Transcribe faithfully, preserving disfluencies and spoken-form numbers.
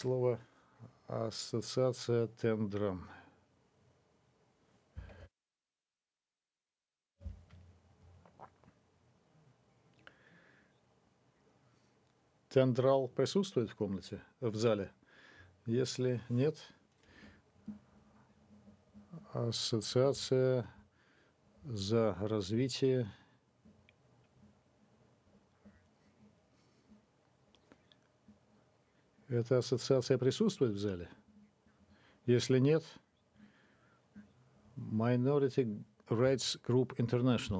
слово ассоциация Тендрам. Тендрал присутствует в комнате, в зале? Если нет, ассоциация за развитие. Эта ассоциация присутствует в зале? Если нет, Minority Rights Group International.